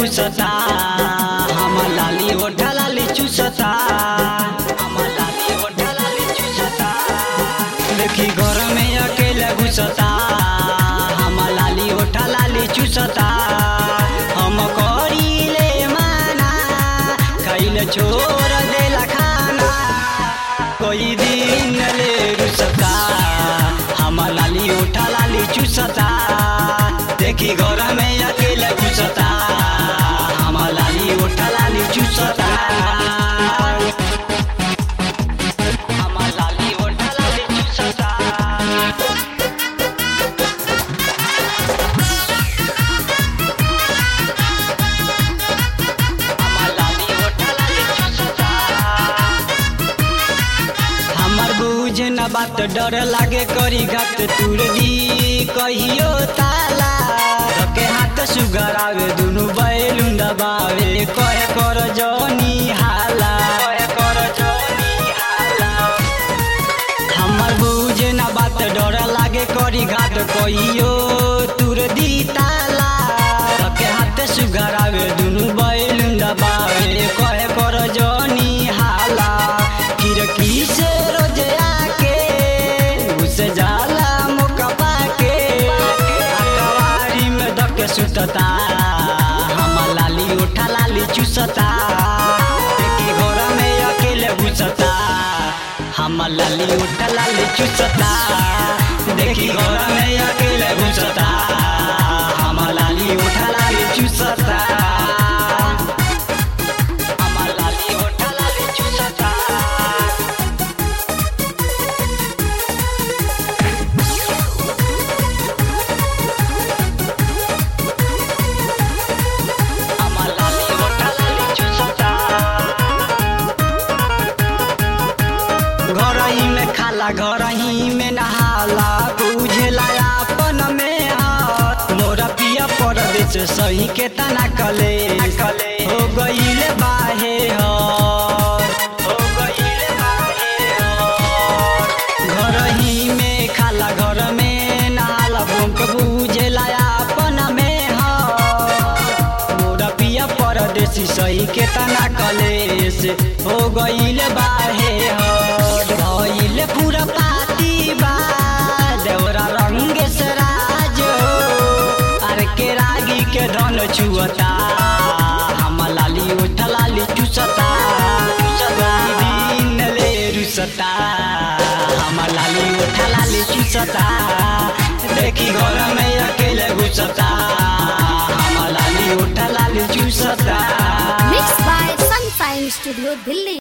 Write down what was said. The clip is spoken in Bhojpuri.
घुसता हम लाली ओढ़ा लाली चूसता हम लाली ओढ़ा लाली चूसता देखी घर में अकेले घुसता हम लाली ओढ़ा लाली चूसता हम करीले माना खैले छोड़ देला खाना कोई दिन ले रुसता हम लाली ओढ़ा लाली चूसता देखी घर में अकेले घुसता हम लाली ओढ़ा लाली चूसता हम लाली ओढ़ा लाली चूसता हम लाली ओढ़ा लाली चूसता हमर बुझ न बात डर लागे करी घात तुर दी कहियो ताला रके हाथ सुगर आवे दुनु बैलुन दबावे कहे कर जनी हाला कहे कर जनी हाला हमर बुझ न बात डर लागे करी घाट कहियो तुर दी ताला रके हाथ सुगर आवे दुनु बैलुन दबावे कहे कर जनी हाला खिड़की से रोज आके घुस जाला मुका पाके अकवारी में धके सुतता हम लाली ओढ़ा लाली चूसता देखी घर में अकेले घुसता हम लाली ओढ़ा लाली चूसता देखी घर में अकेले घुसता हम लाली ओढ़ा लाली चूसता हम लाली ओढ़ा लाली चूसता हम लाली ओढ़ा लाली चूसता घरही में खाला घरही में नहाला बुझेला अपन में हाथ मोरा पिया परदेश सही के तना कले हो गईले बाहे हर हो गईले बाहे हर घरही में खाला घर में नहाला भूख बुझेला अपन में हाथ मोरा पिया परदेसी सही के तना कलेश हो गईले बाहे हर भइले पूरा पाती बा देवरा रंगेश राज अरे के रागी के धन छुअता हम लाली ओढ़ा लाली चूसता दिन ले रुसता हम लाली ओढ़ा लाली चूसता देखी घर में अकेले घुसता हम लाली ओढ़ा लाली चूसता Mixed by Sunshine Studio, Delhi.